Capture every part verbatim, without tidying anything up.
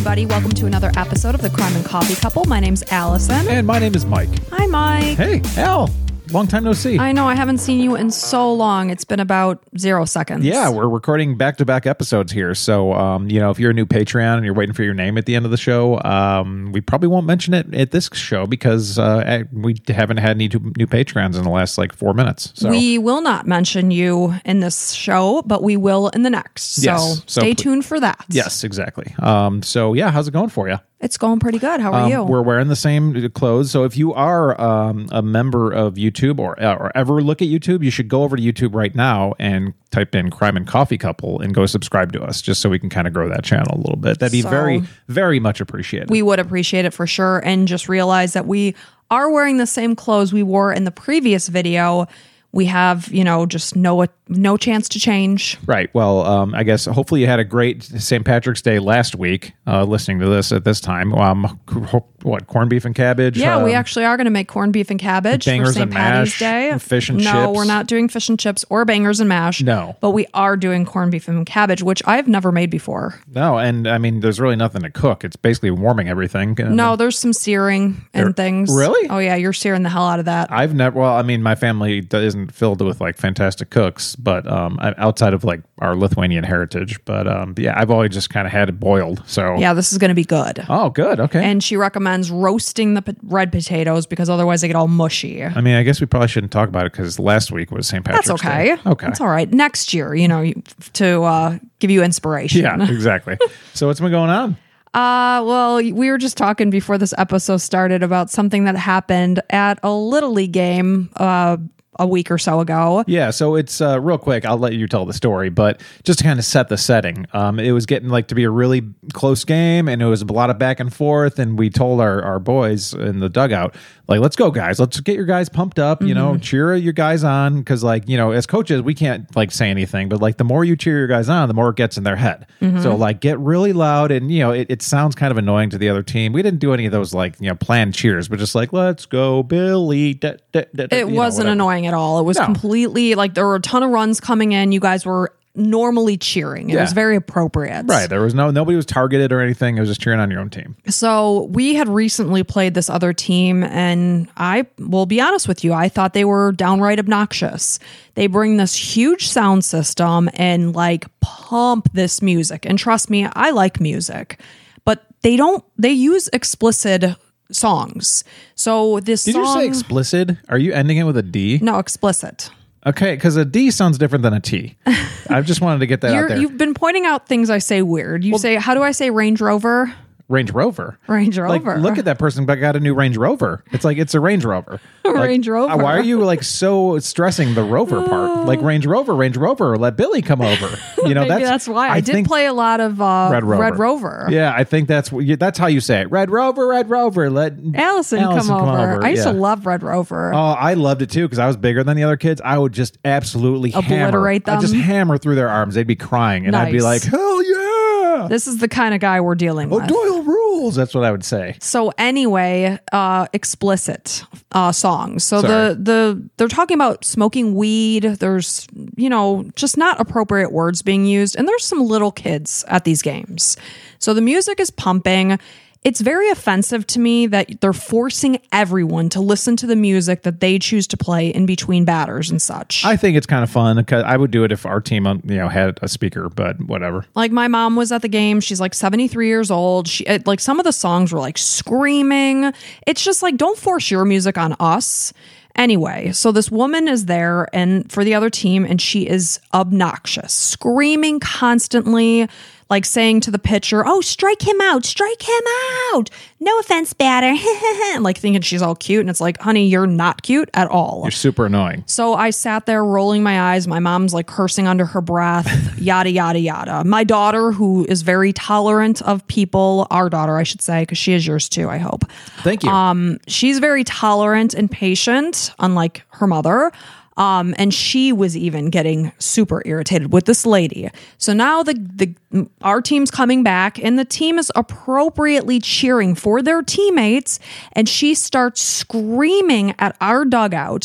everybody. Welcome to another episode of the Crime and Coffee Couple. My name's Allison. And my name is Mike. Hi, Mike. Hey, Al. Long time no see. I know, I haven't seen you in so long. It's been about zero seconds. Yeah, we're recording back-to-back episodes here. So, um, you know, if you're a new Patreon and you're waiting for your name at the end of the show, um, we probably won't mention it at this show because uh, we haven't had any new Patreons in the last, like, four minutes. So. We will not mention you in this show, but we will in the next. So, yes. so stay pl- tuned for that. Yes, exactly. Um, so, yeah, how's it going for you? It's going pretty good. How are um, you? We're wearing the same clothes. So if you are um, a member of YouTube or, or ever look at YouTube, you should go over to YouTube right now and type in Crime and Coffee Couple and go subscribe to us just so we can kind of grow that channel a little bit. That'd be So, very, very much appreciated. We would appreciate it for sure. And just realize that we are wearing the same clothes we wore in the previous video. We have, you know, just no no chance to change. Right. Well, um, I guess hopefully you had a great Saint Patrick's Day last week, uh, listening to this at this time. Um, what, corned beef and cabbage? Yeah, um, we actually are going to make corned beef and cabbage bangers for Saint and Patty's mash, Day. fish and no, chips. No, we're not doing fish and chips or bangers and mash. No. But we are doing corned beef and cabbage, which I've never made before. No, and I mean, there's really nothing to cook. It's basically warming everything. No, there's some searing and There- things. Really? Oh, yeah, you're searing the hell out of that. I've never, well, I mean, my family isn't filled with like fantastic cooks, but um, outside of like our Lithuanian heritage. But um, yeah, I've always just kind of had it boiled. So Yeah, this is going to be good. Oh, good. Okay. And she recommends roasting the po- red potatoes because otherwise they get all mushy. I mean, I guess we probably shouldn't talk about it because last week was Saint Patrick's That's okay. Day. Okay. That's all right. Next year, you know, you- to uh, give you inspiration. Yeah, exactly. So what's been going on? Uh, well, we were just talking before this episode started about something that happened at a Little League game uh, a week or so ago. Yeah, so it's uh, real quick. I'll let you tell the story, but just to kind of set the setting, um, it was getting like to be a really close game, and it was a lot of back and forth. And we told our, our boys in the dugout, like, let's go, guys. Let's get your guys pumped up. You know, cheer your guys on, because like, you know, as coaches, we can't like say anything, but like the more you cheer your guys on, the more it gets in their head. So like, get really loud, and you know, it, it sounds kind of annoying to the other team. We didn't do any of those like you know planned cheers, but just like, let's go, Billy. Da, da, da, da, It you know, wasn't whatever. annoying at all. It was No. completely like there were a ton of runs coming in. You guys were normally cheering. It Yeah. was very appropriate. Right. There was no, nobody was targeted or anything. It was just cheering on your own team. So we had recently played this other team, and I will be honest with you, I thought they were downright obnoxious. They bring this huge sound system and like pump this music. And trust me, I like music, but they don't, they use explicit songs. So this Did song, you say explicit? Are you ending it with a D? no, explicit. Okay, because a D sounds different than a T. I just wanted to get that out You're, there. you've been pointing out things I say weird. You say, how do I say Range Rover? Range Rover. Range Like, Rover. look at that person, but got a new Range Rover. It's like, it's a Range Rover. Like, Range Rover. uh, Why are you like so stressing the Rover part? Like Range Rover, Range Rover, let Billy come over. You know, Maybe that's, that's why. I, did think- play a lot of uh, Red Rover. Red Rover. Yeah, I think that's what you, that's how you say it. Red Rover, Red Rover, let Allison, Allison come, over. I used yeah. to love Red Rover. Oh, I loved it too because I was bigger than the other kids. I would just absolutely Obliterate hammer. I'd just them. hammer through their arms. They'd be crying, and I'd be like, Nice. "Hell yeah!" This is the kind of guy we're dealing with. Doyle rules. That's what I would say. So anyway, uh, explicit uh, songs. So Sorry. the the they're talking about smoking weed. There's you know just not appropriate words being used, and there's some little kids at these games. So the music is pumping. It's very offensive to me that they're forcing everyone to listen to the music that they choose to play in between batters and such. I think it's kind of fun because I would do it if our team, um, you know, had a speaker. But whatever. Like my mom was at the game. She's like seventy-three years old. She it, like some of the songs were like screaming. It's just like, don't force your music on us. Anyway, so this woman is there and for the other team, and she is obnoxious, screaming constantly, like saying to the pitcher, "Oh, strike him out, strike him out. No offense, batter." And like thinking she's all cute. And it's like, honey, you're not cute at all. You're super annoying. So I sat there rolling my eyes. My mom's like cursing under her breath, yada, yada, yada. My daughter, who is very tolerant of people, our daughter, I should say, because she is yours too, I hope. Thank you. Um, she's very tolerant and patient, unlike her mother. Um, and she was even getting super irritated with this lady. So now the the our team's coming back, and the team is appropriately cheering for their teammates, and she starts screaming at our dugout,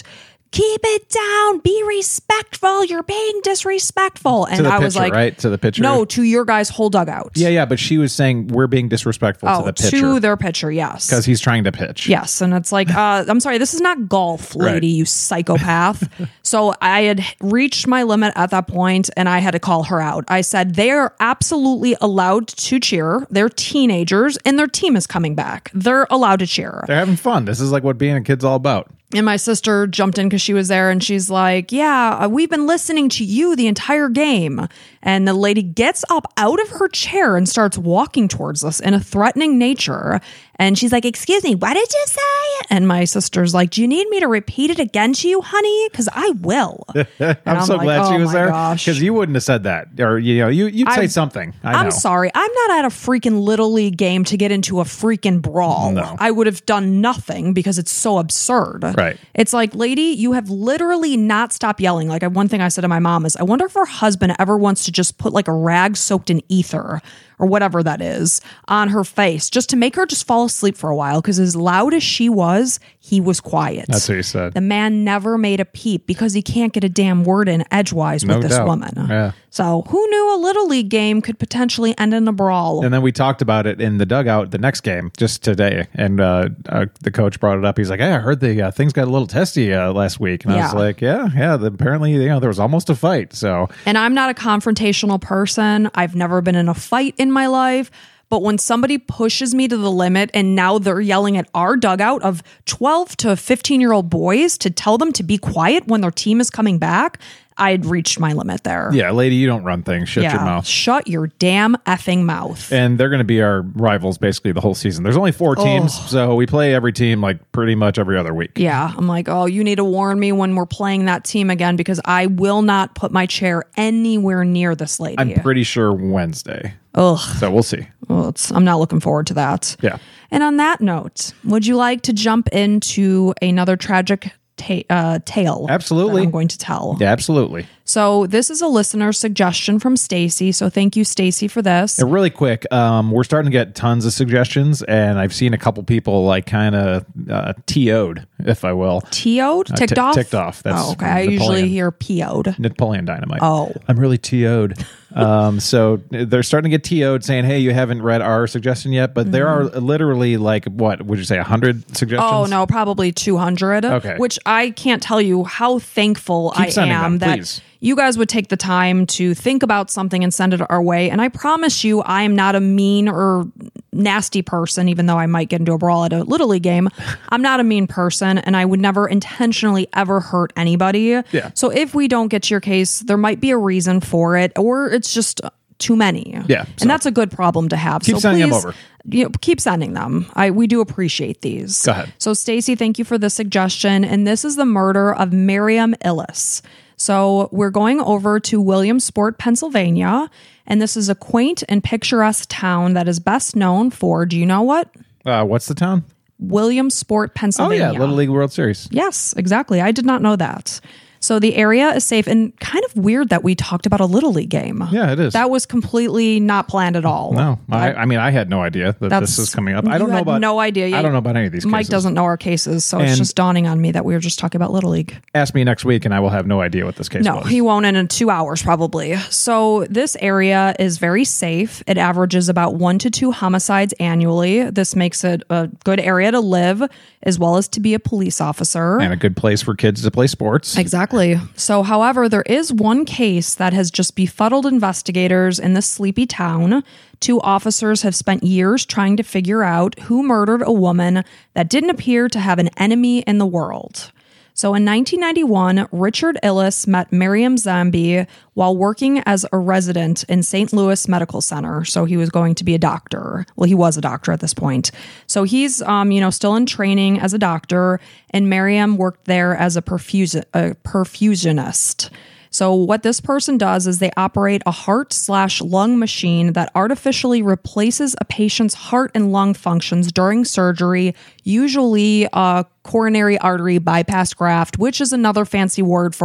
keep it down, be respectful, you're being disrespectful. And to the I pitcher, was like, right? To the pitcher? no, to your guys' whole dugout. Yeah, yeah, but she was saying we're being disrespectful oh, to the pitcher. to their pitcher, yes. Because he's trying to pitch. Yes, and it's like, uh, I'm sorry, this is not golf, lady, Right. you psychopath. So I had reached my limit at that point, and I had to call her out. I said, they are absolutely allowed to cheer. They're teenagers, and their team is coming back. They're allowed to cheer. They're having fun. This is like what being a kid's all about. And my sister jumped in because she was there, and she's like, yeah, uh, we've been listening to you the entire game. And the lady gets up out of her chair and starts walking towards us in a threatening nature. And she's like, excuse me, what did you say? And my sister's like, do you need me to repeat it again to you, honey? Because I will. I'm, I'm so like, glad she oh was my there. gosh. Because you wouldn't have said that. Or, you know, you, you'd say I'm- something. I know. I'm sorry. I'm not at a freaking Little League game to get into a freaking brawl. No. I would have done nothing because it's so absurd. Right. It's like, lady, you have literally not stopped yelling. Like, I- one thing I said to my mom is, I wonder if her husband ever wants to just put like a rag soaked in ether or whatever that is on her face just to make her just fall asleep for a while. Because as loud as she was, he was quiet. That's what you said. The man never made a peep because he can't get a damn word in edgewise No with this doubt. woman. Yeah. So who knew a Little League game could potentially end in a brawl? And then we talked about it in the dugout the next game, just today. And uh, uh, the coach brought it up. He's like, hey, I heard the uh, things got a little testy uh, last week. And I was Yeah. like, yeah, yeah. The, apparently, you know, there was almost a fight. So And I'm not a confrontational person. I've never been in a fight in my life. But when somebody pushes me to the limit and now they're yelling at our dugout of twelve to fifteen year old boys to tell them to be quiet when their team is coming back, I had reached my limit there. yeah, lady, you don't run things. Shut Yeah. your mouth. Shut your damn effing mouth. And they're going to be our rivals basically the whole season. There's only four teams, so we play every team like pretty much every other week. Yeah, I'm like, oh, you need to warn me when we're playing that team again because I will not put my chair anywhere near this lady. I'm pretty sure Wednesday. Ugh. So we'll see. Well, it's, I'm not looking forward to that. Yeah. And on that note, would you like to jump into another tragic ta- uh, tale? Absolutely. that I'm going to tell. Yeah, absolutely. So this is a listener suggestion from Stacy. So thank you, Stacy, for this. And really quick, um, we're starting to get tons of suggestions, and I've seen a couple people like kind of uh, T O'd, if I will. T O'd? Uh, Ticked tick- off? ticked off. That's oh, okay. I Napoleon. usually hear P O'd. Napoleon Dynamite. Oh. I'm really T O'd. um, so they're starting to get T O'd saying, hey, you haven't read our suggestion yet, but there are literally like, what, would you say, one hundred suggestions? Oh, no, probably two hundred. Okay. Which I can't tell you how thankful Keep I sending am them, that please. you guys would take the time to think about something and send it our way. And I promise you, I am not a mean or nasty person, even though I might get into a brawl at a Little League game. I'm not a mean person, and I would never intentionally ever hurt anybody. Yeah. So if we don't get to your case, there might be a reason for it, or it's just too many. Yeah, so- And that's a good problem to have. Keep so sending them please, over. You know, keep sending them. I we do appreciate these. Go ahead. So Stacy, thank you for the suggestion. And this is the murder of Miriam Illis. So we're going over to Williamsport, Pennsylvania, and this is a quaint and picturesque town that is best known for, do you know what? Uh, what's the town? Williamsport, Oh, Pennsylvania. yeah, Little League World Series. Yes, exactly. I did not know that. So the area is safe, and kind of weird that we talked about a Little League game. Yeah, it is. That was completely not planned at all. No, I, I mean, I had no idea that That's- this is coming up. I you don't know had about no idea. I don't know about any of these. Mike cases. doesn't know our cases, so it's And- just dawning on me that we were just talking about Little League. Ask me next week, and I will have no idea what this case No, was. he won't in two hours probably. So this area is very safe. It averages about one to two homicides annually. This makes it a good area to live as well as to be a police officer. and a good place for kids to play sports. Exactly. So, however, there is one case that has just befuddled investigators in this sleepy town. Two officers have spent years trying to figure out who murdered a woman that didn't appear to have an enemy in the world. So in nineteen ninety-one, Richard Illis met Miriam Zambi while working as a resident in Saint Louis Medical Center. So he was going to be a doctor. Well, he was a doctor at this point. So he's, um, you know, still in training as a doctor, and Miriam worked there as a, perfus- a perfusionist. So what this person does is they operate a heart slash lung machine that artificially replaces a patient's heart and lung functions during surgery, usually a coronary artery bypass graft, which is another fancy word for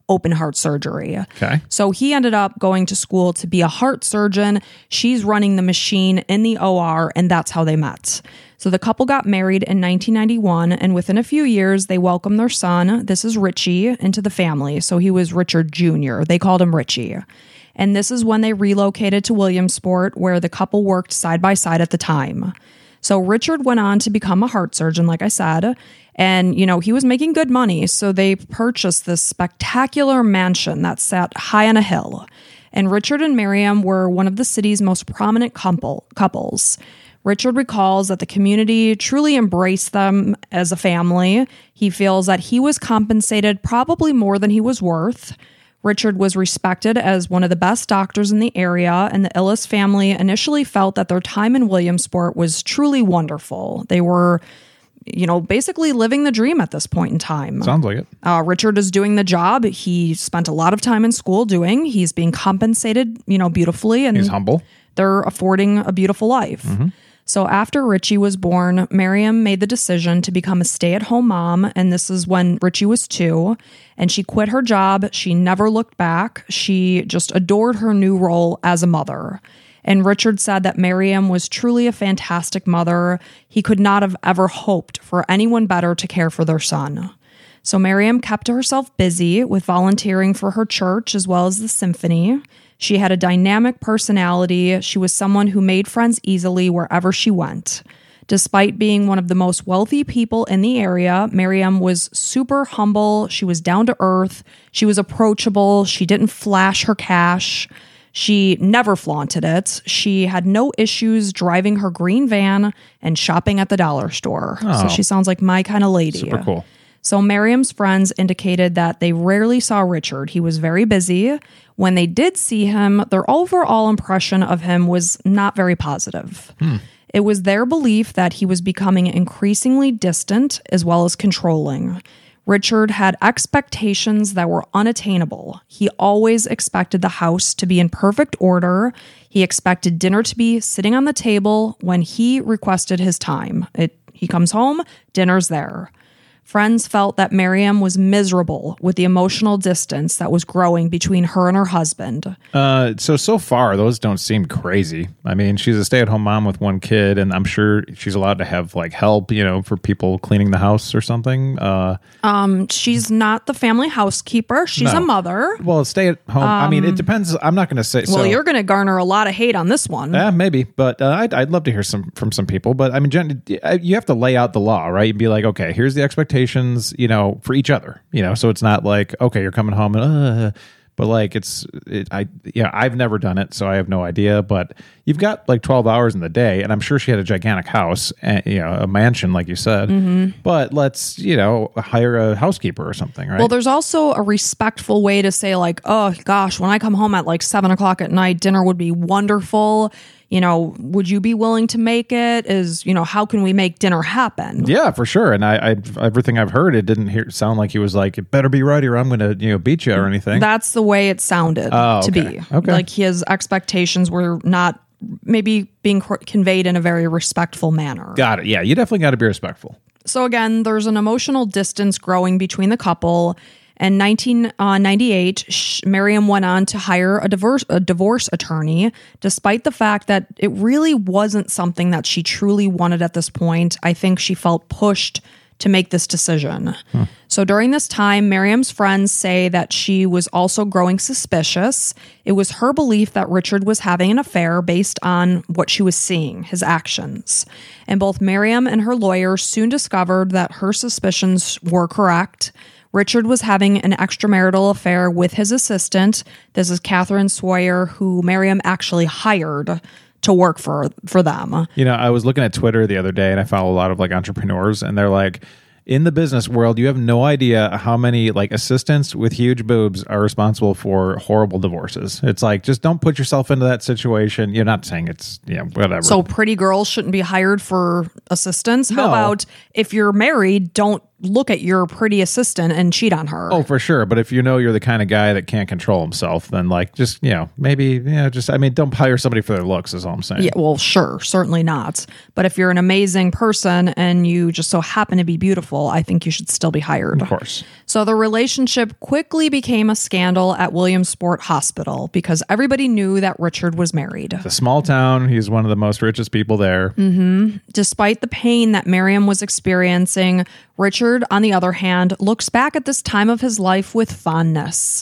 open heart surgery. Okay. So he ended up going to school to be a heart surgeon. She's running the machine in the O R, and that's how they met. So the couple got married in nineteen ninety-one, and within a few years, they welcomed their son, this is Richie, into the family. So he was Richard Junior They called him Richie. And this is when they relocated to Williamsport, where the couple worked side by side at the time. So Richard went on to become a heart surgeon, like I said, and, you know, he was making good money. So they purchased this spectacular mansion that sat high on a hill. And Richard and Miriam were one of the city's most prominent couple, couples. Richard recalls that the community truly embraced them as a family. He feels that he was compensated probably more than he was worth. Richard was respected as one of the best doctors in the area, and the Illes family initially felt that their time in Williamsport was truly wonderful. They were, you know, basically living the dream at this point in time. Sounds like it. Uh, Richard is doing the job he spent a lot of time in school doing. He's being compensated, you know, beautifully. And he's humble. They're affording a beautiful life. Mm-hmm. So after Richie was born, Miriam made the decision to become a stay-at-home mom, and this is when Richie was two, and she quit her job. She never looked back. She just adored her new role as a mother. And Richard said that Miriam was truly a fantastic mother. He could not have ever hoped for anyone better to care for their son. So Miriam kept herself busy with volunteering for her church as well as the symphony. She had a dynamic personality. She was someone who made friends easily wherever she went. Despite being one of the most wealthy people in the area, Miriam was super humble. She was down to earth. She was approachable. She didn't flash her cash. She never flaunted it. She had no issues driving her green van and shopping at the dollar store. Oh, so she sounds like my kind of lady. Super cool. So Miriam's friends indicated that they rarely saw Richard. He was very busy. When they did see him, their overall impression of him was not very positive. Hmm. It was their belief that he was becoming increasingly distant as well as controlling. Richard had expectations that were unattainable. He always expected the house to be in perfect order. He expected dinner to be sitting on the table when he requested his time. It, he comes home, dinner's there. Friends felt that Miriam was miserable with the emotional distance that was growing between her and her husband. Uh, so, so far, those don't seem crazy. I mean, she's a stay-at-home mom with one kid, and I'm sure she's allowed to have, like, help, you know, for people cleaning the house or something. Uh, um, she's not the family housekeeper. She's no. a mother. Well, stay-at-home, um, I mean, it depends. I'm not going to say... Well, so, you're going to garner a lot of hate on this one. Yeah, maybe, but uh, I'd, I'd love to hear some from some people. But, I mean, Jen, you have to lay out the law, right? You'd be like, okay, here's the expectation, you know, for each other, you know, so it's not like, okay, you're coming home and, uh, but like it's, it, I, yeah, I've never done it, so I have no idea, but you've got like twelve hours in the day, and I'm sure she had a gigantic house, and, you know, a mansion, like you said, mm-hmm. but let's, you know, hire a housekeeper or something, right? Well, there's also a respectful way to say like, oh gosh, when I come home at like seven o'clock at night, dinner would be wonderful. You know, would you be willing to make it? Is, you know, how can we make dinner happen? Yeah, for sure. And I, I everything I've heard, it didn't hear, sound like he was like, it better be right or I'm going to, you know, beat you or anything. That's the way it sounded oh, to okay. be. Okay. Like his expectations were not maybe being co- conveyed in a very respectful manner. Got it. Yeah, you definitely got to be respectful. So again, there's an emotional distance growing between the couple. In nineteen ninety-eight, Miriam went on to hire a divorce, a divorce attorney, despite the fact that it really wasn't something that she truly wanted at this point. I think she felt pushed to make this decision. Hmm. So during this time, Miriam's friends say that she was also growing suspicious. It was her belief that Richard was having an affair based on what she was seeing, his actions. And both Miriam and her lawyer soon discovered that her suspicions were correct. Richard was having an extramarital affair with his assistant. This is Catherine Sawyer, who Miriam actually hired to work for for them. You know, I was looking at Twitter the other day, and I follow a lot of like entrepreneurs, and they're like, in the business world, you have no idea how many like assistants with huge boobs are responsible for horrible divorces. It's like, just don't put yourself into that situation. You're not saying it's, you know, whatever. So pretty girls shouldn't be hired for assistants. How No. about if you're married, don't look at your pretty assistant and cheat on her. Oh, for sure. But if you know you're the kind of guy that can't control himself, then like just, you know, maybe, you know, just, I mean, don't hire somebody for their looks is all I'm saying. Yeah, well, sure, certainly not. But if you're an amazing person and you just so happen to be beautiful, I think you should still be hired. Of course. So the relationship quickly became a scandal at Williamsport Hospital because everybody knew that Richard was married. It's a small town. He's one of the most richest people there. Mm-hmm. Despite the pain that Miriam was experiencing, Richard, on the other hand, looks back at this time of his life with fondness.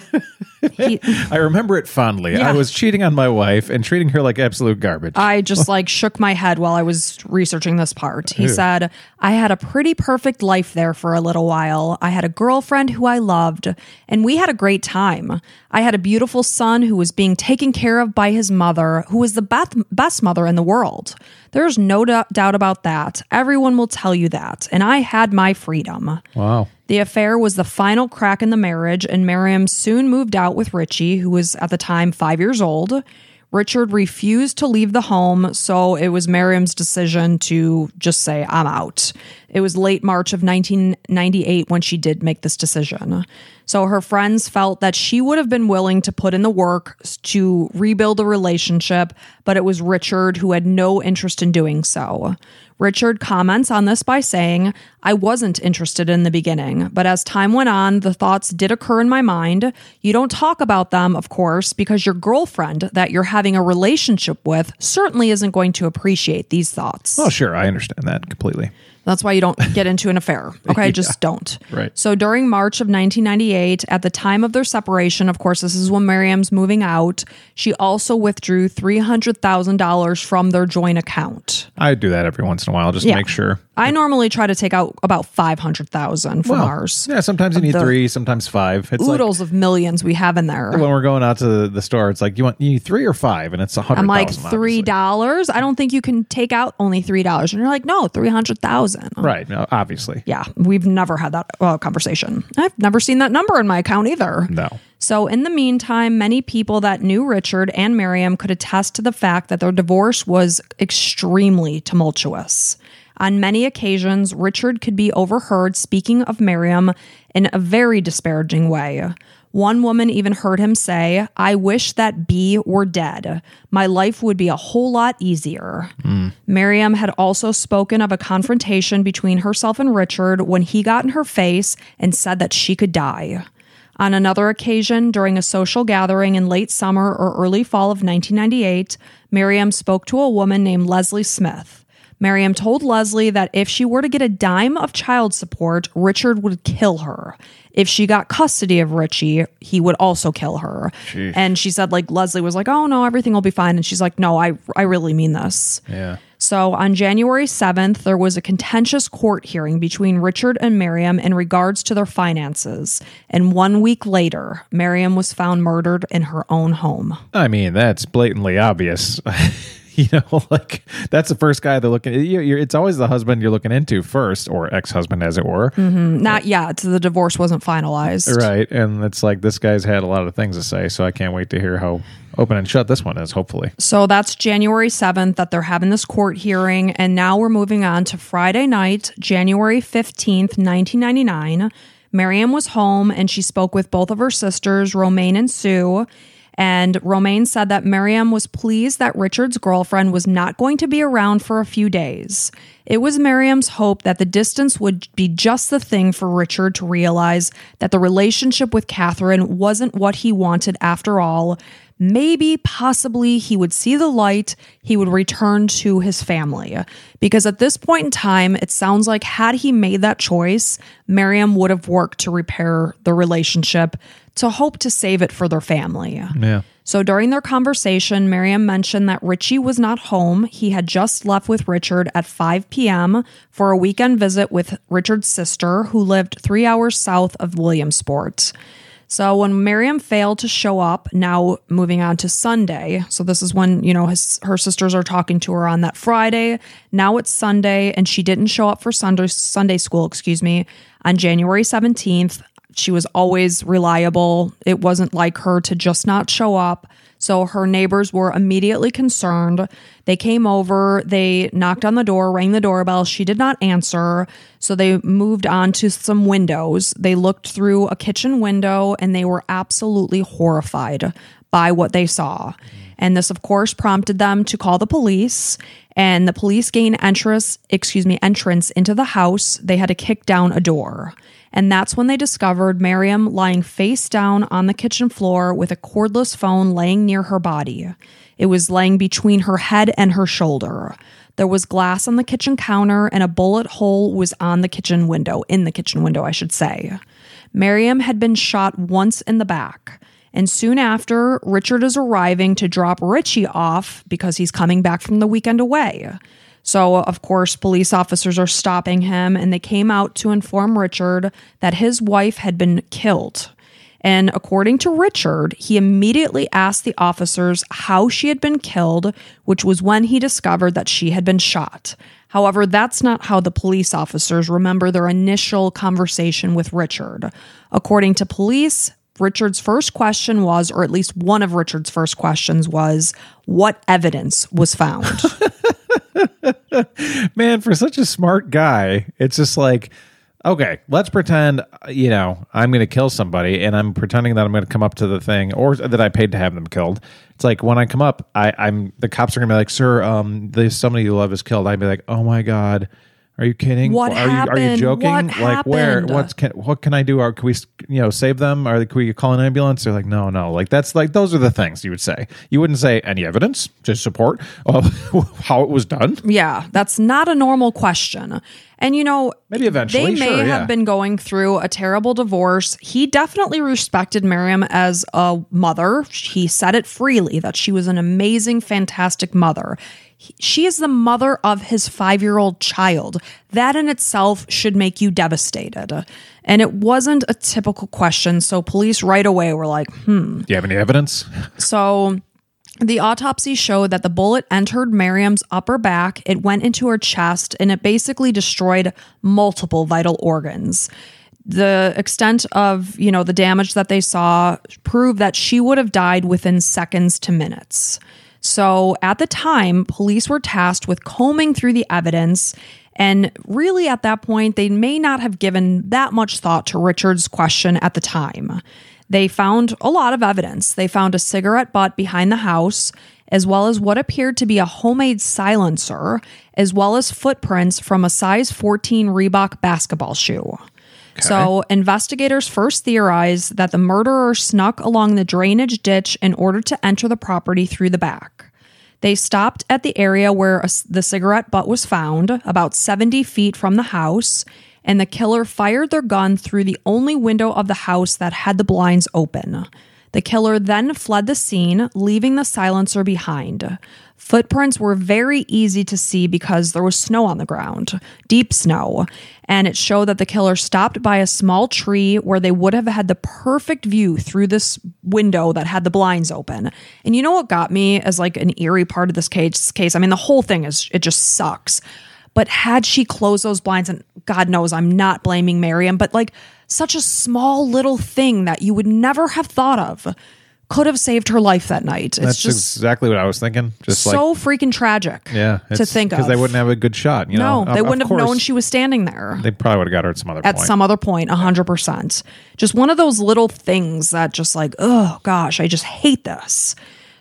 He, I remember it fondly. Yeah. I was cheating on my wife and treating her like absolute garbage. I just like shook my head while I was researching this part. He Ew. said, I had a pretty perfect life there for a little while. I had a girlfriend who I loved, and we had a great time. I had a beautiful son who was being taken care of by his mother, who was the best, best mother in the world. There's no d- doubt about that. Everyone will tell you that. And I had my freedom. Wow. The affair was the final crack in the marriage, and Miriam soon moved out with Richie, who was at the time five years old. Richard refused to leave the home, so it was Miriam's decision to just say, I'm out. It was late March of nineteen ninety-eight when she did make this decision. So her friends felt that she would have been willing to put in the work to rebuild a relationship, but it was Richard who had no interest in doing so. Richard comments on this by saying, I wasn't interested in the beginning, but as time went on, the thoughts did occur in my mind. You don't talk about them, of course, because your girlfriend that you're having a relationship with certainly isn't going to appreciate these thoughts. Oh, sure. I understand that completely. That's why you don't get into an affair. Okay, Yeah. just don't. Right. So during March of nineteen ninety-eight, at the time of their separation, of course, this is when Miriam's moving out, she also withdrew three hundred thousand dollars from their joint account. I do that every once in a while just Yeah. to make sure. I normally try to take out about five hundred thousand from Well, ours. Yeah, sometimes you need The three, sometimes five. It's like Oodles of millions we have in there. when we're going out to the store, it's like, you want you need three or five? And it's a hundred I'm like, thousand, three obviously. dollars? I don't think you can take out only three dollars. And you're like, no, three hundred thousand. Right. No, obviously. Yeah, we've never had that uh, conversation. I've never seen that number in my account either. No. So in the meantime, many people that knew Richard and Miriam could attest to the fact that their divorce was extremely tumultuous. On many occasions, Richard could be overheard speaking of Miriam in a very disparaging way. One woman even heard him say, I wish that B were dead. My life would be a whole lot easier. Mm. Miriam had also spoken of a confrontation between herself and Richard when he got in her face and said that she could die. On another occasion, during a social gathering in late summer or early fall of nineteen ninety-eight, Miriam spoke to a woman named Leslie Smith. Miriam told Leslie that if she were to get a dime of child support, Richard would kill her. If she got custody of Richie, he would also kill her. Jeez. And she said, like, Leslie was like, oh, no, everything will be fine. And she's like, no, I, I really mean this. Yeah. So on January seventh, there was a contentious court hearing between Richard and Miriam in regards to their finances. And one week later, Miriam was found murdered in her own home. I mean, that's blatantly obvious. You know, like that's the first guy they're looking. You, you're, it's always the husband you're looking into first, or ex-husband, as it were. Mm-hmm. Not yet. The divorce wasn't finalized. Right, and it's like this guy's had a lot of things to say, so I can't wait to hear how open and shut this one is. Hopefully, so that's January seventh that they're having this court hearing, and now we're moving on to Friday night, January fifteenth, nineteen ninety-nine. Miriam was home, and she spoke with both of her sisters, Romaine and Sue. And Romaine said that Miriam was pleased that Richard's girlfriend was not going to be around for a few days. It was Miriam's hope that the distance would be just the thing for Richard to realize that the relationship with Catherine wasn't what he wanted after all. Maybe, possibly, he would see the light, he would return to his family. Because at this point in time, it sounds like had he made that choice, Miriam would have worked to repair the relationship to hope to save it for their family. yeah. So during their conversation, Miriam mentioned that Richie was not home. He had just left with Richard at five p.m. for a weekend visit with Richard's sister, who lived three hours south of Williamsport. So when Miriam failed to show up, now moving on to Sunday. So this is when, you know, his, her sisters are talking to her on that Friday. Now it's Sunday, and she didn't show up for Sunday, Sunday school, excuse me, on January seventeenth. She was always reliable. It wasn't like her to just not show up. So her neighbors were immediately concerned. They came over, they knocked on the door, rang the doorbell. She did not answer. So they moved on to some windows. They looked through a kitchen window and they were absolutely horrified by what they saw. And this, of course, prompted them to call the police. And the police gained entrance, excuse me, entrance into the house. They had to kick down a door. And that's when they discovered Miriam lying face down on the kitchen floor with a cordless phone laying near her body. It was laying between her head and her shoulder. There was glass on the kitchen counter and a bullet hole was on the kitchen window, in the kitchen window, I should say. Miriam had been shot once in the back. And soon after, Richard is arriving to drop Richie off because he's coming back from the weekend away. So, of course, police officers are stopping him, and they came out to inform Richard that his wife had been killed. And according to Richard, he immediately asked the officers how she had been killed, which was when he discovered that she had been shot. However, that's not how the police officers remember their initial conversation with Richard. According to police, Richard's first question was, or at least one of Richard's first questions was, what evidence was found? Man, for such a smart guy, it's just like, okay, let's pretend, you know, I'm going to kill somebody and I'm pretending that I'm going to come up to the thing or that I paid to have them killed. It's like when I come up, I, I'm the cops are going to be like, sir, um, there's somebody you love is killed. I'd be like, oh my God. Are you kidding? What are happened? you are you joking? What like happened? where? What's can what can I do? Or can we you know save them? Or can we call an ambulance? They're like no no. Like that's like those are the things you would say. You wouldn't say any evidence to support uh, how it was done. Yeah, that's not a normal question. And you know, maybe eventually they may sure, have yeah. been going through a terrible divorce. He definitely respected Miriam as a mother. He said it freely that she was an amazing, fantastic mother. She is the mother of his five-year-old child. That in itself should make you devastated. And it wasn't a typical question, so police right away were like, hmm. Do you have any evidence? So the autopsy showed that the bullet entered Miriam's upper back, it went into her chest, and it basically destroyed multiple vital organs. The extent of, you know, the damage that they saw proved that she would have died within seconds to minutes. So at the time, police were tasked with combing through the evidence, and really at that point, they may not have given that much thought to Richard's question at the time. They found a lot of evidence. They found a cigarette butt behind the house, as well as what appeared to be a homemade silencer, as well as footprints from a size fourteen Reebok basketball shoe. Okay. So investigators first theorized that the murderer snuck along the drainage ditch in order to enter the property through the back. They stopped at the area where a, the cigarette butt was found, about seventy feet from the house, and the killer fired their gun through the only window of the house that had the blinds open. The killer then fled the scene, leaving the silencer behind. Footprints were very easy to see because there was snow on the ground, deep snow, and it showed that the killer stopped by a small tree where they would have had the perfect view through this window that had the blinds open. And you know what got me as like an eerie part of this case? case? I mean, the whole thing is, it just sucks. But had she closed those blinds, and God knows I'm not blaming Miriam, but like such a small little thing that you would never have thought of could have saved her life that night. It's That's just exactly what I was thinking. Just so like, freaking tragic yeah, to think of. Because they wouldn't have a good shot. You no, know? they um, wouldn't have course, known she was standing there. They probably would have got her at some other At point. some other point, one hundred percent. Just one of those little things that just like, oh gosh, I just hate this.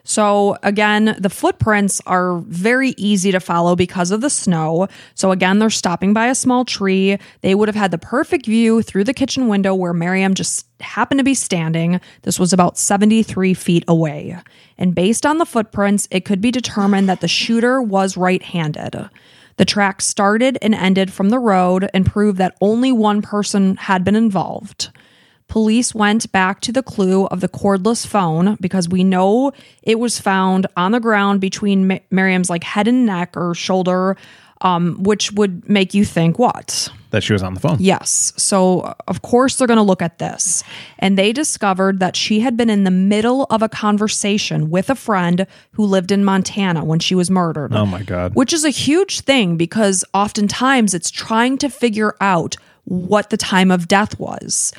So again, the footprints are very easy to follow because of the snow. So again, they're stopping by a small tree. They would have had the perfect view through the kitchen window where Miriam just happened to be standing. This was about seventy-three feet away. And based on the footprints, it could be determined that the shooter was right-handed. The track started and ended from the road and proved that only one person had been involved. Police went back to the clue of the cordless phone because we know it was found on the ground between Ma- Miriam's like head and neck or shoulder, um, which would make you think what? That she was on the phone. Yes. So, of course, they're going to look at this. And they discovered that she had been in the middle of a conversation with a friend who lived in Montana when she was murdered. Oh, my God. Which is a huge thing because oftentimes it's trying to figure out what the time of death was.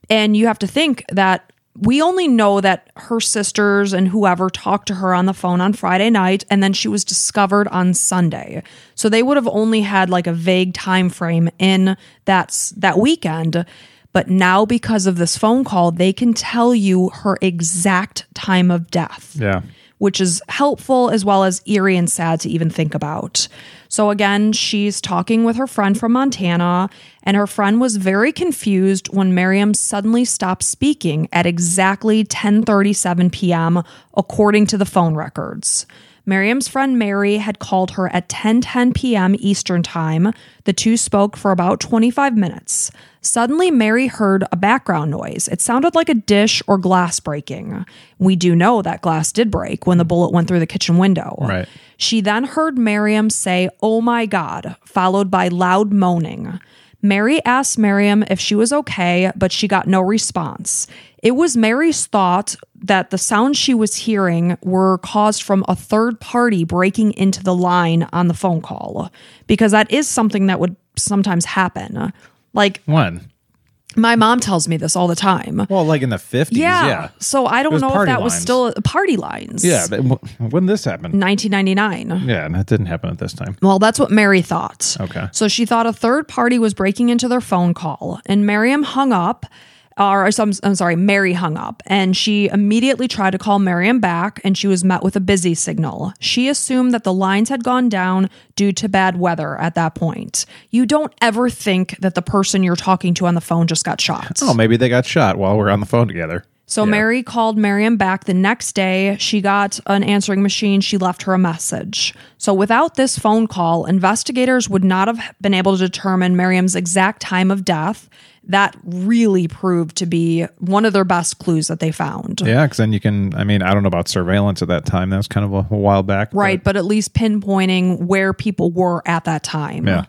And you have to think that we only know that her sisters and whoever talked to her on the phone on Friday night, and then she was discovered on Sunday. So they would have only had like a vague time frame in that, that weekend. But now, because of this phone call, they can tell you her exact time of death. Yeah. Which is helpful as well as eerie and sad to even think about. So again, she's talking with her friend from Montana, and her friend was very confused when Miriam suddenly stopped speaking at exactly ten thirty-seven p.m., according to the phone records. Miriam's friend Mary had called her at ten ten p.m. Eastern Time. The two spoke for about twenty-five minutes. Suddenly, Mary heard a background noise. It sounded like a dish or glass breaking. We do know that glass did break when the bullet went through the kitchen window. Right. She then heard Miriam say, "Oh my God," followed by loud moaning. Mary asked Miriam if she was okay, but she got no response. It was Mary's thought that the sounds she was hearing were caused from a third party breaking into the line on the phone call, because that is something that would sometimes happen. Like, when? My mom tells me this all the time. Well, like in the fifties, Yeah. yeah. So I don't know if that was lines. still party lines. Yeah, but w- when did this happen? nineteen ninety-nine. Yeah, and that didn't happen at this time. Well, that's what Mary thought. Okay. So she thought a third party was breaking into their phone call, and Miriam hung up. Or I'm, I'm sorry, Mary hung up, and she immediately tried to call Miriam back, and she was met with a busy signal. She assumed that the lines had gone down due to bad weather at that point. You don't ever think that the person you're talking to on the phone just got shot. Oh, maybe they got shot while we're on the phone together. So Yeah. Mary called Miriam back the next day. She got an answering machine. She left her a message. So without this phone call, investigators would not have been able to determine Miriam's exact time of death. That really proved to be one of their best clues that they found. Yeah, because then you can, I mean, I don't know about surveillance at that time. That was kind of a, a while back. Right, but, but at least pinpointing where people were at that time. Yeah.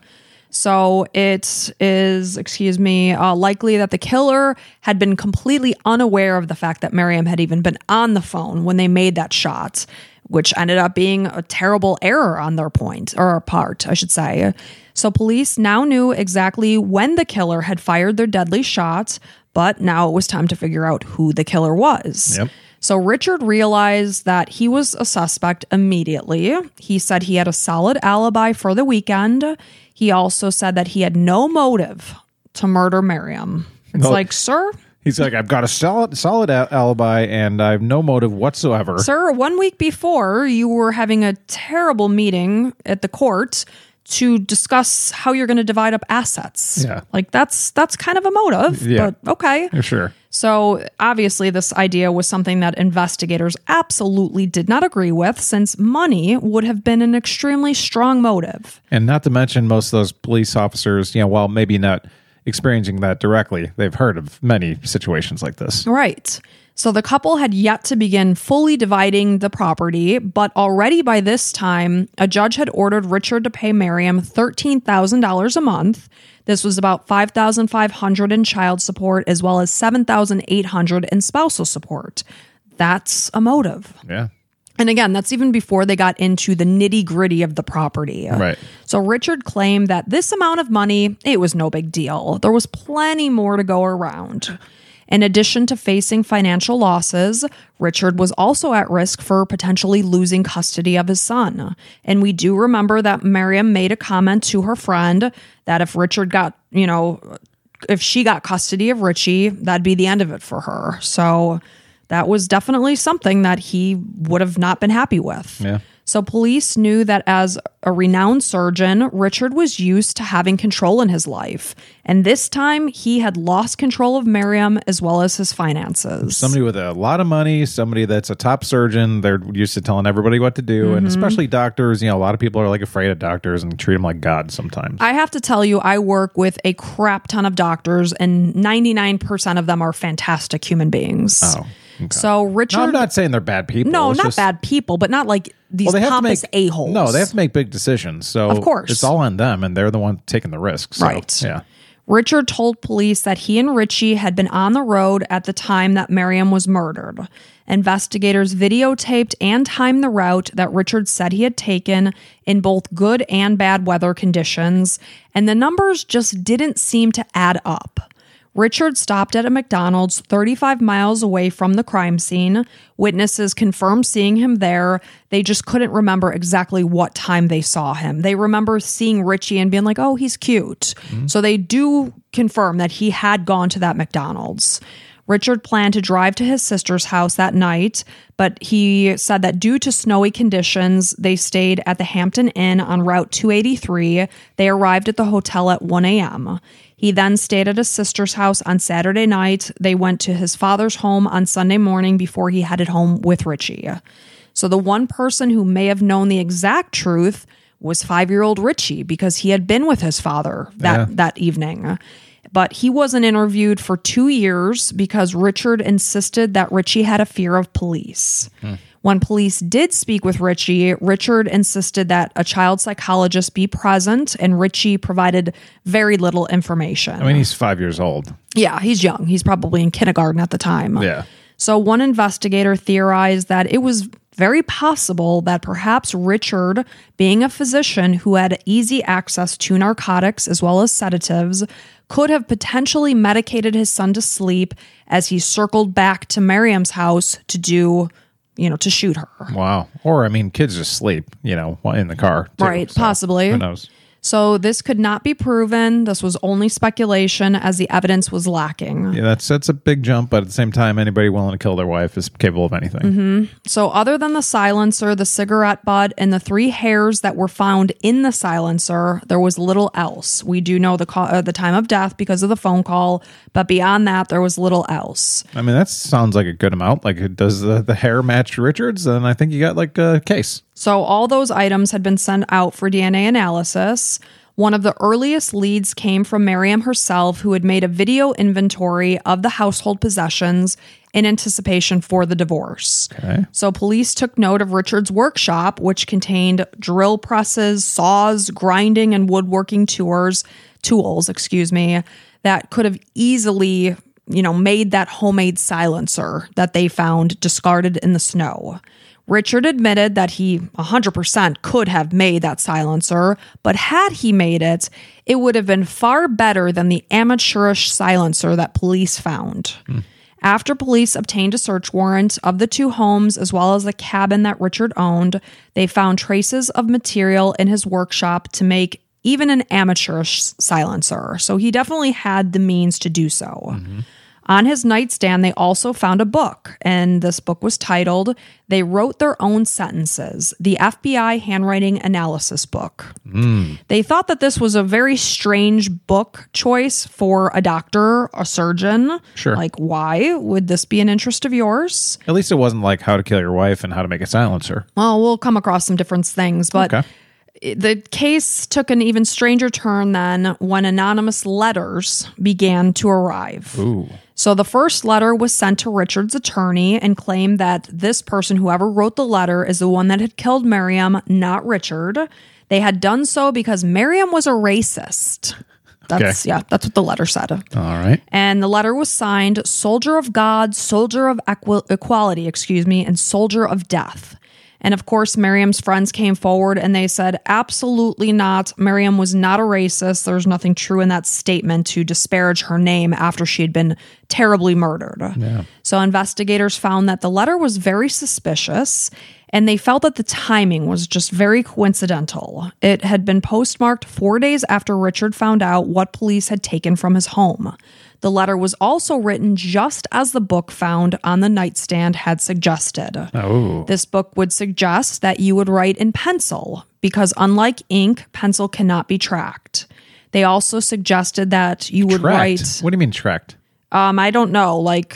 So it is, excuse me, uh, likely that the killer had been completely unaware of the fact that Miriam had even been on the phone when they made that shot, which ended up being a terrible error on their point, or part, I should say. So police now knew exactly when the killer had fired their deadly shot, but now it was time to figure out who the killer was. Yep. So Richard realized that he was a suspect immediately. He said he had a solid alibi for the weekend. He also said that he had no motive to murder Miriam. It's No. like, sir, He's like, I've got a solid, solid a- alibi, and I have no motive whatsoever. sir, one week before you were having a terrible meeting at the court to discuss how you're going to divide up assets. Yeah. Like that's that's kind of a motive, Yeah. but okay. Yeah, sure. So obviously this idea was something that investigators absolutely did not agree with, since money would have been an extremely strong motive. And not to mention, most of those police officers, you know, while maybe not experiencing that directly, they've heard of many situations like this. Right. So the couple had yet to begin fully dividing the property, but already by this time, a judge had ordered Richard to pay Miriam thirteen thousand dollars a month. This was about five thousand five hundred dollars in child support, as well as seven thousand eight hundred dollars in spousal support. That's a motive. Yeah. And again, that's even before they got into the nitty gritty of the property. Right. So Richard claimed that this amount of money, it was no big deal. There was plenty more to go around. In addition to facing financial losses, Richard was also at risk for potentially losing custody of his son. And we do remember that Miriam made a comment to her friend that if Richard got, you know, if she got custody of Richie, that'd be the end of it for her. So that was definitely something that he would have not been happy with. Yeah. So police knew that as a renowned surgeon, Richard was used to having control in his life. And this time, he had lost control of Miriam as well as his finances. Somebody with a lot of money, somebody that's a top surgeon, they're used to telling everybody what to do. Mm-hmm. And especially doctors, you know, a lot of people are like afraid of doctors and treat them like God sometimes. I have to tell you, I work with a crap ton of doctors, and ninety-nine percent of them are fantastic human beings. Oh. Okay. So Richard... No, I'm not saying they're bad people. No, It's not just- bad people, but not like these Well, they have to pompous make a-holes. No, they have to make big decisions. So Of course. it's all on them, and they're the one taking the risks. So, Right. Yeah. Richard told police that he and Richie had been on the road at the time that Miriam was murdered. Investigators videotaped and timed the route that Richard said he had taken in both good and bad weather conditions, and the numbers just didn't seem to add up. Richard stopped at a McDonald's thirty-five miles away from the crime scene. Witnesses confirmed seeing him there. They just couldn't remember exactly what time they saw him. They remember seeing Richie and being like, oh, he's cute. Mm-hmm. So they do confirm that he had gone to that McDonald's. Richard planned to drive to his sister's house that night, but he said that due to snowy conditions, they stayed at the Hampton Inn on Route two eighty-three. They arrived at the hotel at one a.m. He then stayed at his sister's house on Saturday night. They went to his father's home on Sunday morning before he headed home with Richie. So the one person who may have known the exact truth was five-year-old Richie, because he had been with his father that, yeah. that evening. But he wasn't interviewed for two years because Richard insisted that Richie had a fear of police. Hmm. When police did speak with Richie, Richard insisted that a child psychologist be present, and Richie provided very little information. I mean, he's five years old. Yeah, he's young. He's probably in kindergarten at the time. Yeah. So one investigator theorized that it was very possible that perhaps Richard, being a physician who had easy access to narcotics as well as sedatives, could have potentially medicated his son to sleep as he circled back to Miriam's house to do, you know, to shoot her. Wow. Or, I mean, kids just sleep, you know, in the car, too, right, so possibly. Who knows? So this could not be proven. This was only speculation, as the evidence was lacking. Yeah, that's that's a big jump, but at the same time, anybody willing to kill their wife is capable of anything. Mm-hmm. So other than the silencer, the cigarette butt, and the three hairs that were found in the silencer, there was little else. We do know the co- uh, the time of death because of the phone call, but beyond that, there was little else. I mean, that sounds like a good amount. Like, does the, the hair match Richard's? Then I think you got like a case. So all those items had been sent out for D N A analysis. One of the earliest leads came from Miriam herself, who had made a video inventory of the household possessions in anticipation for the divorce. Okay. So police took note of Richard's workshop, which contained drill presses, saws, grinding and woodworking tours, tools, excuse me, that could have easily, you know, made that homemade silencer that they found discarded in the snow. Richard admitted that he one hundred percent could have made that silencer, but had he made it, it would have been far better than the amateurish silencer that police found. Mm. After police obtained a search warrant of the two homes as well as the cabin that Richard owned, they found traces of material in his workshop to make even an amateurish silencer. So he definitely had the means to do so. Mm-hmm. On his nightstand, they also found a book, and this book was titled, They Wrote Their Own Sentences, the F B I Handwriting Analysis Book. Mm. They thought that this was a very strange book choice for a doctor, a surgeon. Sure. Like, why would this be an interest of yours? At least it wasn't like how to kill your wife and how to make a silencer. Well, we'll come across some different things, but... Okay. The case took an even stranger turn then when anonymous letters began to arrive. Ooh. So the first letter was sent to Richard's attorney and claimed that this person, whoever wrote the letter, is the one that had killed Miriam, not Richard. They had done so because Miriam was a racist. That's okay. Yeah, that's what the letter said. All right. And the letter was signed Soldier of God, Soldier of Equ- Equality, excuse me, and Soldier of Death. And of course, Miriam's friends came forward and they said, absolutely not. Miriam was not a racist. There's nothing true in that statement to disparage her name after she had been terribly murdered. Yeah. So investigators found that the letter was very suspicious, and they felt that the timing was just very coincidental. It had been postmarked four days after Richard found out what police had taken from his home. The letter was also written just as the book found on the nightstand had suggested. Oh. This book would suggest that you would write in pencil because unlike ink, pencil cannot be tracked. They also suggested that you would tracked? write... What do you mean tracked? Um, I don't know. Like,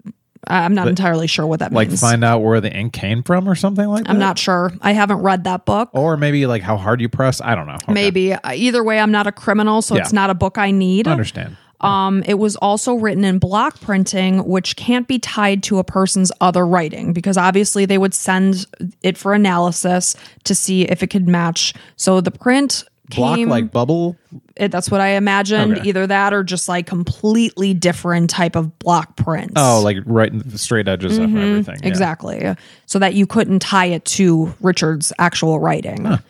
I'm not but, entirely sure what that like means. Like find out where the ink came from or something like that? I'm not sure. I haven't read that book. Or maybe like how hard you press. I don't know. Okay. Maybe. Either way, I'm not a criminal, so yeah. It's not a book I need. I understand. Um, it was also written in block printing, which can't be tied to a person's other writing because obviously they would send it for analysis to see if it could match. So the print block came, like bubble. It, that's what I imagined. Okay. Either that or just like completely different type of block prints. Oh, like right in the straight edges mm-hmm, of everything. Yeah. Exactly. So that you couldn't tie it to Richard's actual writing. Huh.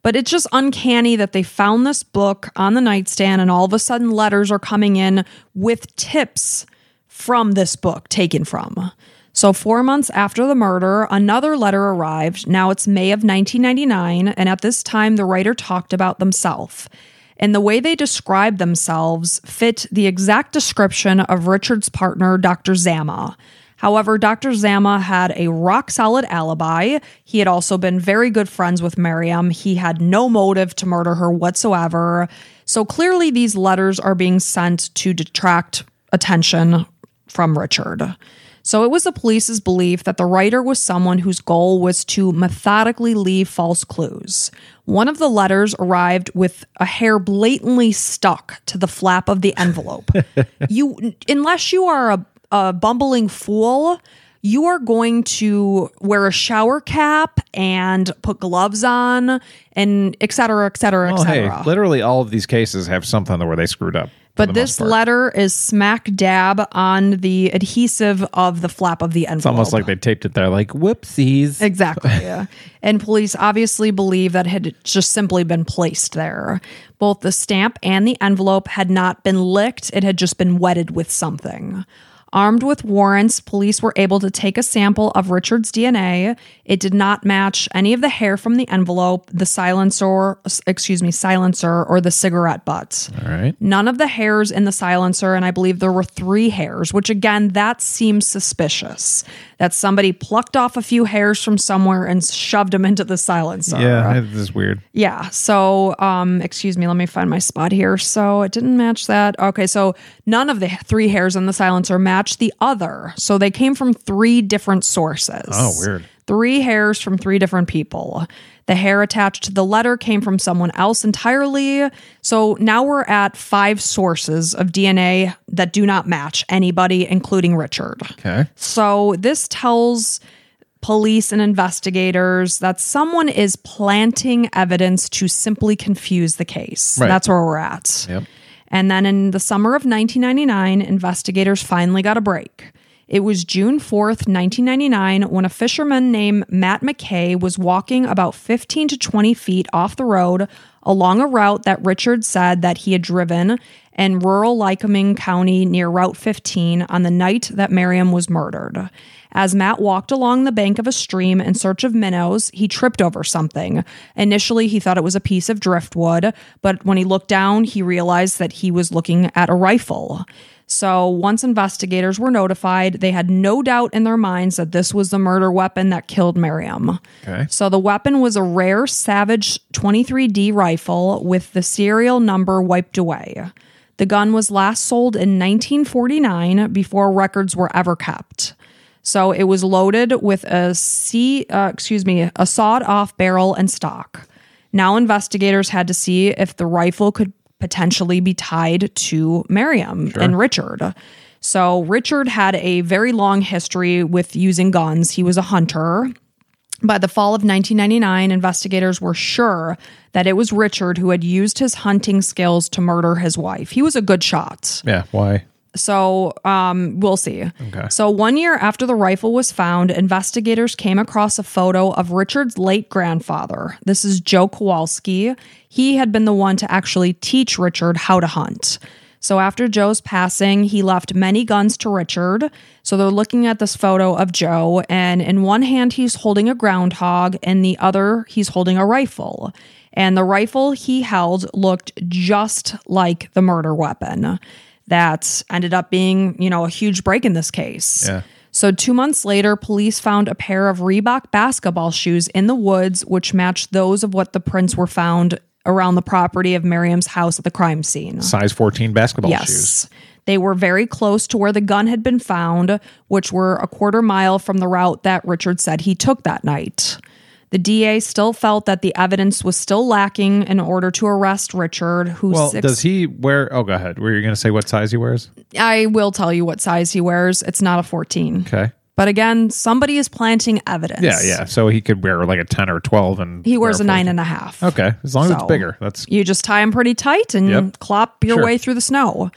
But it's just uncanny that they found this book on the nightstand and all of a sudden letters are coming in with tips from this book taken from. So four months after the murder, another letter arrived. Now it's May of nineteen ninety-nine, and at this time, the writer talked about themselves. And the way they described themselves fit the exact description of Richard's partner, Doctor Zama. However, Doctor Zama had a rock-solid alibi. He had also been very good friends with Miriam. He had no motive to murder her whatsoever. So clearly, these letters are being sent to detract attention from Richard. So it was the police's belief that the writer was someone whose goal was to methodically leave false clues. One of the letters arrived with a hair blatantly stuck to the flap of the envelope. You, unless you are a, a bumbling fool, you are going to wear a shower cap and put gloves on and et cetera, et cetera, et Well, hey, cetera. literally all of these cases have something where they screwed up. But this letter is smack dab on the adhesive of the flap of the envelope. It's almost like they taped it there, like, whoopsies. Exactly, yeah. And police obviously believe that it had just simply been placed there. Both the stamp and the envelope had not been licked. It had just been wetted with something. Armed with warrants, police were able to take a sample of Richard's D N A. It did not match any of the hair from the envelope, the silencer, excuse me, silencer, or the cigarette butts. All right. None of the hairs in the silencer, and I believe there were three hairs, which again, that seems suspicious. That somebody plucked off a few hairs from somewhere and shoved them into the silencer. Yeah, this is weird. Yeah. So, um, excuse me, let me find my spot here. So it didn't match that. Okay. So none of the three hairs in the silencer matched the other. So they came from three different sources. Oh, weird. Three hairs from three different people. The hair attached to the letter came from someone else entirely. So now we're at five sources of D N A that do not match anybody, including Richard. Okay. So this tells police and investigators that someone is planting evidence to simply confuse the case. Right. That's where we're at. Yep. And then in the summer of nineteen ninety-nine, investigators finally got a break. It was June fourth, nineteen ninety-nine, when a fisherman named Matt McKay was walking about fifteen to twenty feet off the road along a route that Richard said that he had driven in rural Lycoming County near Route fifteen on the night that Miriam was murdered. As Matt walked along the bank of a stream in search of minnows, he tripped over something. Initially, he thought it was a piece of driftwood, but when he looked down, he realized that he was looking at a rifle. So once investigators were notified, they had no doubt in their minds that this was the murder weapon that killed Miriam. Okay. So the weapon was a rare Savage twenty-three D rifle with the serial number wiped away. The gun was last sold in nineteen forty-nine before records were ever kept. So it was loaded with a C, uh, excuse me, a sawed-off barrel and stock. Now investigators had to see if the rifle could potentially be tied to Miriam Sure. and Richard. So Richard had a very long history with using guns. He was a hunter. By the fall of nineteen ninety-nine, investigators were sure that it was Richard who had used his hunting skills to murder his wife. He was a good shot. Yeah, why? So um, we'll see. Okay. So one year after the rifle was found, investigators came across a photo of Richard's late grandfather. This is Joe Kowalski. He had been the one to actually teach Richard how to hunt. So after Joe's passing, he left many guns to Richard. So they're looking at this photo of Joe, and in one hand he's holding a groundhog, and the other he's holding a rifle. And the rifle he held looked just like the murder weapon. That ended up being, you know, a huge break in this case. Yeah. So two months later, police found a pair of Reebok basketball shoes in the woods, which matched those of what the prints were found around the property of Miriam's house at the crime scene. Size fourteen basketball Yes. shoes. They were very close to where the gun had been found, which were a quarter mile from the route that Richard said he took that night. The D A still felt that the evidence was still lacking in order to arrest Richard, who Well, six- does he wear... Oh, go ahead. Were you going to say what size he wears? I will tell you what size he wears. It's not a fourteen. Okay. But again, somebody is planting evidence. Yeah, yeah. So he could wear like a ten or twelve and... He wears a wear nine fourteen. and a half. Okay. As long as it's So, bigger. That's... You just tie them pretty tight and Yep. clop your Sure. way through the snow.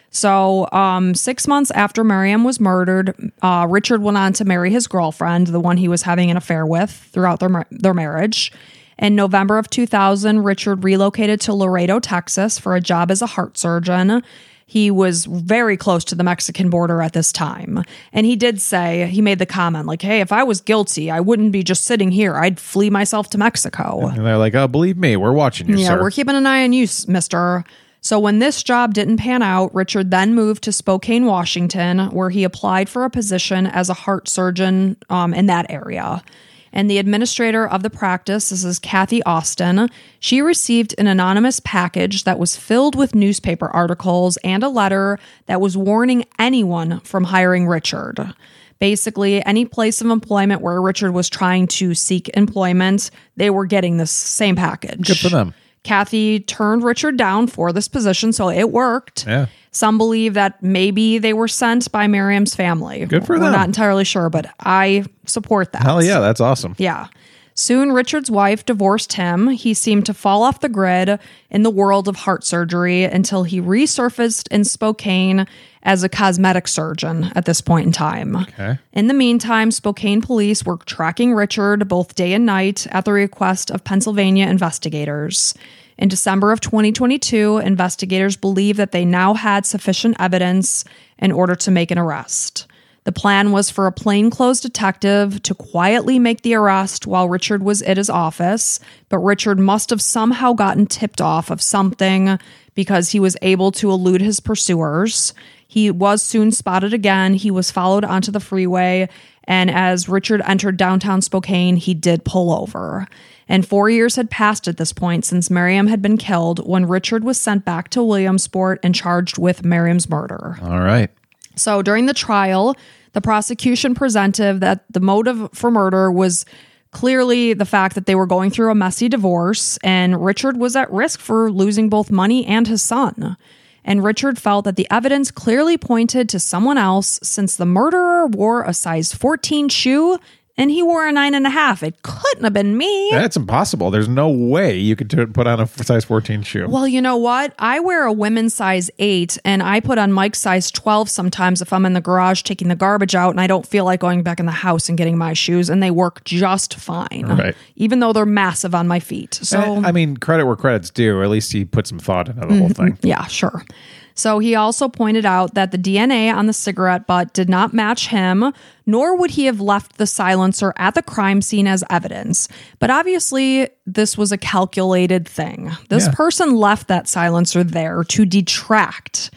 So um, six months after Miriam was murdered, uh, Richard went on to marry his girlfriend, the one he was having an affair with throughout their mar- their marriage. In November of two thousand, Richard relocated to Laredo, Texas for a job as a heart surgeon. He was very close to the Mexican border at this time. And he did say, he made the comment like, hey, if I was guilty, I wouldn't be just sitting here. I'd flee myself to Mexico. And they're like, oh, believe me, we're watching you, yeah, sir. We're keeping an eye on you, mister. So when this job didn't pan out, Richard then moved to Spokane, Washington, where he applied for a position as a heart surgeon um, in that area. And the administrator of the practice, this is Kathy Austin, she received an anonymous package that was filled with newspaper articles and a letter that was warning anyone from hiring Richard. Basically, any place of employment where Richard was trying to seek employment, they were getting this same package. Good for them. Kathy turned Richard down for this position, so it worked. Yeah. Some believe that maybe they were sent by Miriam's family. Good for We're them. not entirely sure, but I support that. Hell yeah, that's awesome. Yeah. Soon, Richard's wife divorced him. He seemed to fall off the grid in the world of heart surgery until he resurfaced in Spokane as a cosmetic surgeon at this point in time. Okay. In the meantime, Spokane police were tracking Richard both day and night at the request of Pennsylvania investigators. In December of twenty twenty-two, investigators believed that they now had sufficient evidence in order to make an arrest. The plan was for a plainclothes detective to quietly make the arrest while Richard was at his office, but Richard must have somehow gotten tipped off of something because he was able to elude his pursuers. He was soon spotted again. He was followed onto the freeway, and as Richard entered downtown Spokane, he did pull over. And four years had passed at this point since Miriam had been killed when Richard was sent back to Williamsport and charged with Miriam's murder. All right. So during the trial, the prosecution presented that the motive for murder was clearly the fact that they were going through a messy divorce, and Richard was at risk for losing both money and his son. And Richard felt that the evidence clearly pointed to someone else since the murderer wore a size fourteen shoe and he wore a nine and a half. It couldn't have been me. That's impossible. There's no way you could t- put on a size fourteen shoe. Well, you know what? I wear a women's size eight, and I put on Mike's size twelve sometimes if I'm in the garage taking the garbage out and I don't feel like going back in the house and getting my shoes, and they work just fine. Right. Even though they're massive on my feet. So, I mean, credit where credit's due. At least he put some thought into the whole thing. Yeah, sure. So he also pointed out that the D N A on the cigarette butt did not match him, nor would he have left the silencer at the crime scene as evidence. But obviously, this was a calculated thing. This Yeah. person left that silencer there to detract.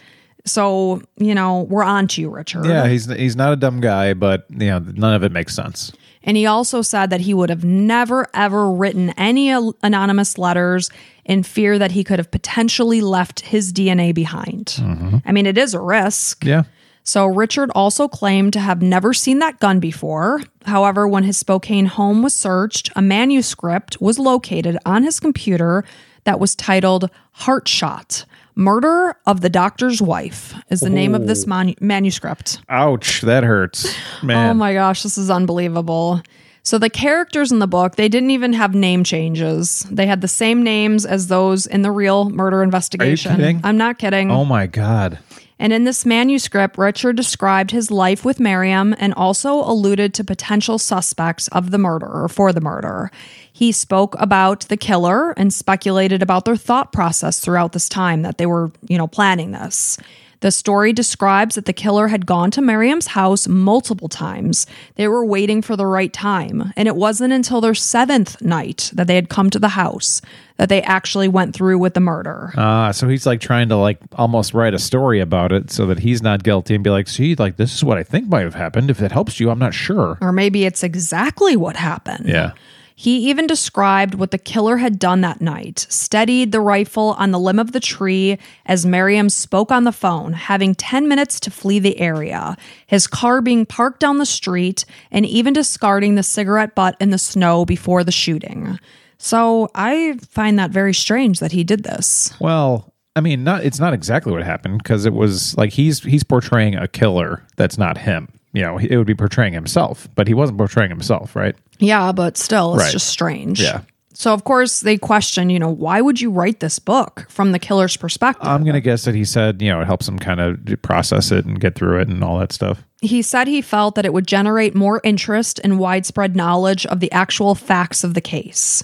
So, you know, we're on to you, Richard. Yeah, he's he's not a dumb guy, but you know, none of it makes sense. And he also said that he would have never, ever written any al- anonymous letters in fear that he could have potentially left his D N A behind. Mm-hmm. I mean, it is a risk. Yeah. So Richard also claimed to have never seen that gun before. However, when his Spokane home was searched, a manuscript was located on his computer that was titled Heart Shot. Murder of the Doctor's Wife is the name of this mon- manuscript. Ouch, that hurts. Man. Oh my gosh, this is unbelievable. So the characters in the book, they didn't even have name changes. They had the same names as those in the real murder investigation. Are you kidding? I'm not kidding. Oh my God. And in this manuscript, Richard described his life with Miriam and also alluded to potential suspects of the murder or for the murder. He spoke about the killer and speculated about their thought process throughout this time that they were, you know, planning this. The story describes that the killer had gone to Miriam's house multiple times. They were waiting for the right time, and it wasn't until their seventh night that they had come to the house that they actually went through with the murder. Ah, so he's like trying to like almost write a story about it so that he's not guilty and be like, see, like this is what I think might have happened. If it helps you, I'm not sure. Or maybe it's exactly what happened. Yeah. He even described what the killer had done that night, steadied the rifle on the limb of the tree as Miriam spoke on the phone, having ten minutes to flee the area, his car being parked down the street, and even discarding the cigarette butt in the snow before the shooting. So I find that very strange that he did this. Well, I mean, not it's not exactly what happened because it was like he's he's portraying a killer that's not him. You know, it would be portraying himself, but he wasn't portraying himself, right? Yeah, but still, it's Right. just strange. Yeah. So, of course, they question, you know, why would you write this book from the killer's perspective? I'm going to guess that he said, you know, it helps him kind of process it and get through it and all that stuff. He said he felt that it would generate more interest and widespread knowledge of the actual facts of the case.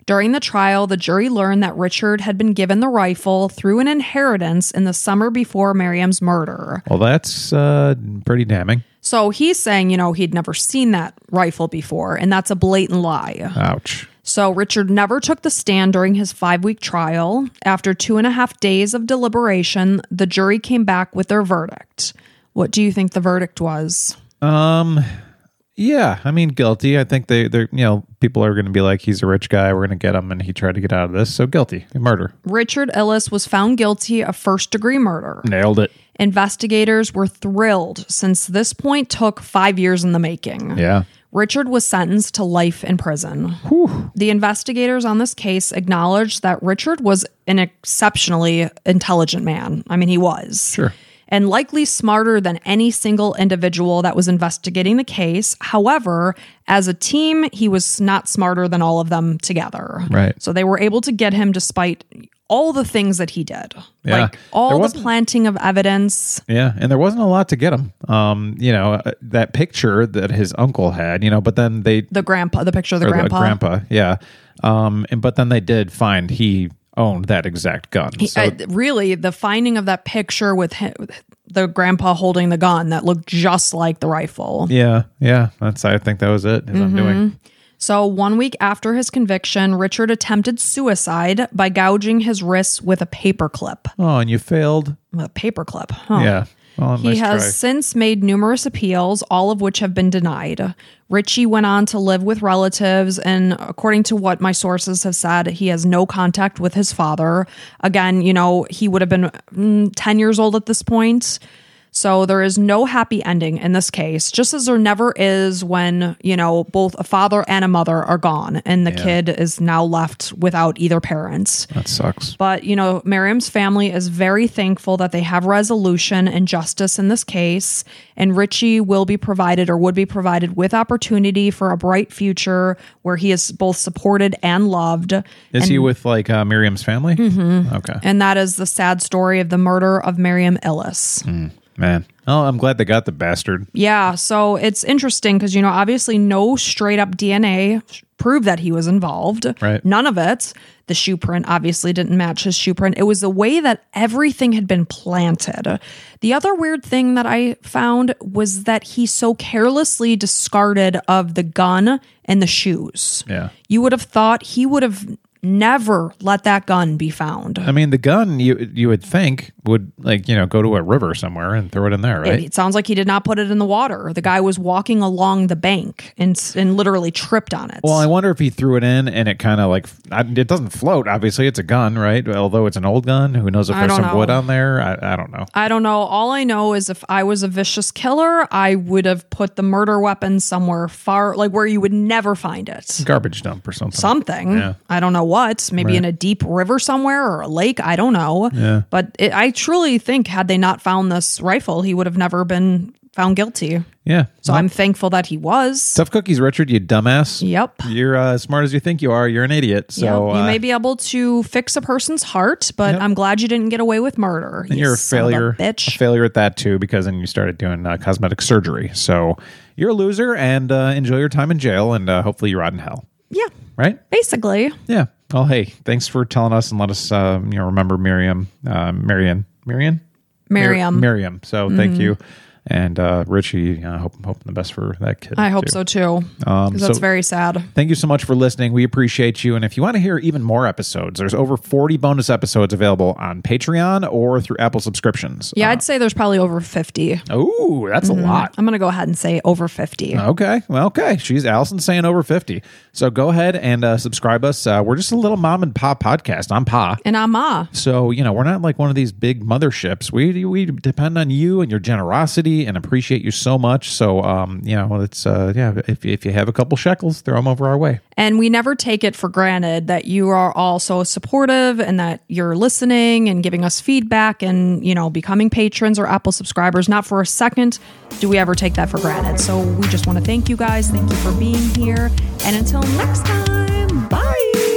During the trial, the jury learned that Richard had been given the rifle through an inheritance in the summer before Miriam's murder. Well, that's uh, pretty damning. So he's saying, you know, he'd never seen that rifle before, and that's a blatant lie. Ouch. So Richard never took the stand during his five-week trial. After two and a half days of deliberation, the jury came back with their verdict. What do you think the verdict was? Um, yeah, I mean, guilty. I think they, they're, you know, people are going to be like, he's a rich guy, we're going to get him, and he tried to get out of this, so guilty. Murder. Richard Illes was found guilty of first-degree murder. Nailed it. Investigators were thrilled since this point took five years in the making. Yeah. Richard was sentenced to life in prison. Whew. The investigators on this case acknowledged that Richard was an exceptionally intelligent man. I mean, he was. Sure. And likely smarter than any single individual that was investigating the case. However, as a team, he was not smarter than all of them together. Right. So they were able to get him despite all the things that he did. Yeah. Like all the planting of evidence. Yeah. And there wasn't a lot to get him. Um, you know, uh, that picture that his uncle had, you know, but then they... The grandpa, the picture of the grandpa. The grandpa, yeah. Um, and but then they did find he owned that exact gun. He, so, uh, really, the finding of that picture with him, the grandpa holding the gun that looked just like the rifle. Yeah, yeah. That's. I think that was it. His mm-hmm. undoing. So one week after his conviction, Richard attempted suicide by gouging his wrists with a paperclip. Oh, and you failed? A paperclip, huh? Yeah. Well, he nice has try. since made numerous appeals, all of which have been denied. Richie went on to live with relatives, and according to what my sources have said, he has no contact with his father. Again, you know, he would have been mm, ten years old at this point. So there is no happy ending in this case, just as there never is when, you know, both a father and a mother are gone and the Yeah. kid is now left without either parent. That sucks. But, you know, Miriam's family is very thankful that they have resolution and justice in this case. And Richie will be provided or would be provided with opportunity for a bright future where he is both supported and loved. Is and, he with like uh, Miriam's family? Mm-hmm. Okay. And that is the sad story of the murder of Miriam Illes. Mm. Man. Oh, I'm glad they got the bastard. Yeah, so it's interesting because, you know, obviously no straight up D N A proved that he was involved. Right. None of it. The shoe print obviously didn't match his shoe print. It was the way that everything had been planted. The other weird thing that I found was that he so carelessly discarded of the gun and the shoes. Yeah. You would have thought he would have never let that gun be found. I mean, the gun you you would think would, like, you know, go to a river somewhere and throw it in there, right? It, it sounds like he did not put it in the water. The guy was walking along the bank and and literally tripped on it. Well, I wonder if he threw it in and it kind of like, it doesn't float. Obviously, it's a gun, right? Although it's an old gun. Who knows if I there's don't some know. wood on there? I, I don't know. I don't know. All I know is if I was a vicious killer, I would have put the murder weapon somewhere far, like where you would never find it. Garbage dump or something. Something. Yeah. I don't know what. Maybe Right. in a deep river somewhere or a lake. I don't know. Yeah. But it, I truly think had they not found this rifle, he would have never been found guilty. Yeah. So Well, I'm thankful that he was. tough cookies, Richard, you dumbass. Yep. You're uh, as smart as you think you are. You're an idiot. So Yep. You uh, may be able to fix a person's heart, but Yep. I'm glad you didn't get away with murder. and you you're a son of failure. a bitch. A failure at that too, because then you started doing uh, cosmetic surgery. So you're a loser, and uh, enjoy your time in jail, and uh, hopefully you rot in hell. Yeah. Right? Basically. Yeah. Well, hey, thanks for telling us and let us, uh, you know, remember Miriam, uh, Marian, Marian, Miriam. Mir- Miriam. So thank you, and uh, Richie. I hope I'm hoping the best for that kid. I hope too. so too. Um, Because that's so- very sad. Thank you so much for listening. We appreciate you. And if you want to hear even more episodes, there's over forty bonus episodes available on Patreon or through Apple subscriptions. Yeah, Uh, I'd say there's probably over fifty. oh, that's a lot. I'm going to go ahead and say over fifty. Okay. Well, okay. She's Allison saying over fifty. So go ahead and uh, subscribe us. Uh, we're just a little mom and pop podcast. I'm Pa. And I'm Ma. So, you know, we're not like one of these big motherships. We we depend on you and your generosity and appreciate you so much. So, um, you know, it's, uh, yeah, if, if you have a couple shekels, throw them over our way. And we never take it for granted that you are all so supportive and that you're listening and giving us feedback and, you know, becoming patrons or Apple subscribers. Not for a second do we ever take that for granted. So we just want to thank you guys. Thank you for being here. And until next time, bye.